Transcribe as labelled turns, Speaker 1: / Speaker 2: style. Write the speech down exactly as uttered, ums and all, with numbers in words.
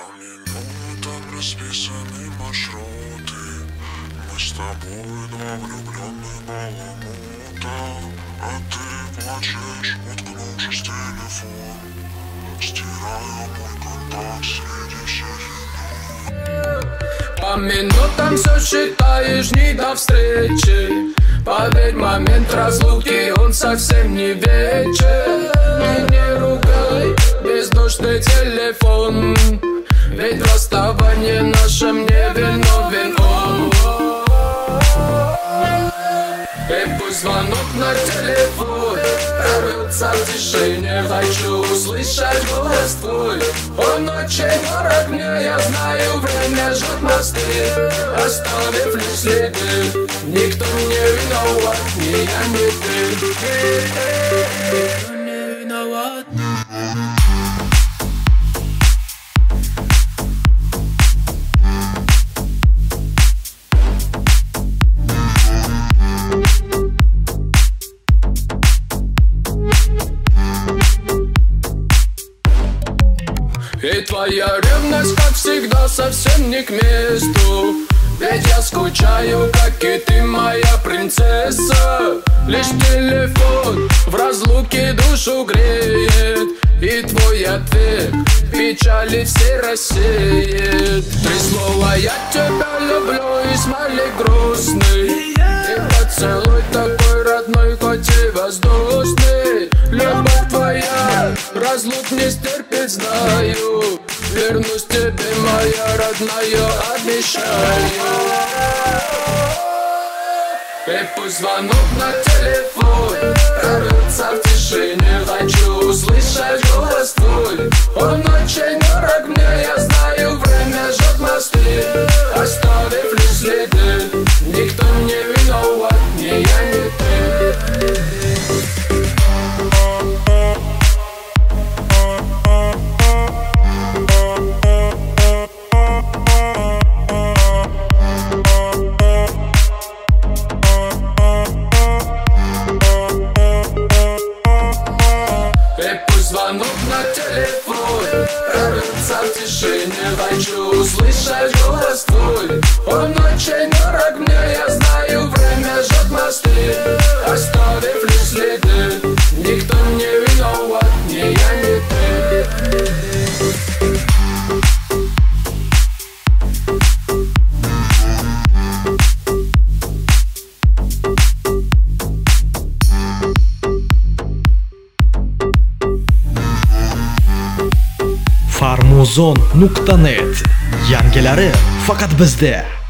Speaker 1: По минутам расписаны маршруты. Мы с тобой два влюбленных баламута. А ты плачешь, уткнувшись в телефон. Стираю мой контакт среди всех имен.
Speaker 2: По минутам все считаешь дни до встречи. Поверь, момент разлуки, он совсем не вечер. И не ругай бездушный телефон, ведь расставание наше мне виновен он. И пусть звонок на телефон прорвется в тишине, хочу услышать голос твой. Он очень дорог мне, я знаю, время жжет мосты, оставив лишь следы. Никто не виноват, ни я, ни ты. Никто не виноват. И твоя ревность, как всегда, совсем не к месту. Ведь я скучаю, как и ты, моя принцесса. Лишь телефон в разлуке душу греет, и твой ответ печали все рассеет. Три слова «я тебя люблю» и смайлик грустный, и поцелуй такой родной, хоть и воздушный. Любовь твоя разлук не стерпеть, знаю. Вернусь тебе, моя родная, обещаю. И пусть звонок на телефон прорвется в тишине, хочу услышать голос твой. Он очень дорог мне, я знаю, время жжет мосты, оставив лишь следы. Никто не виноват, ни я, ни ты. Звонок на телефон прорвется в тишине, хочу услышать голос твой. Он очень дорог мне, я знаю, время жжет мосты, оставив лишь следы. Никто не виноват, ни я, ни ты.
Speaker 3: Farmuzon nuqta net yangilari faqat bizda.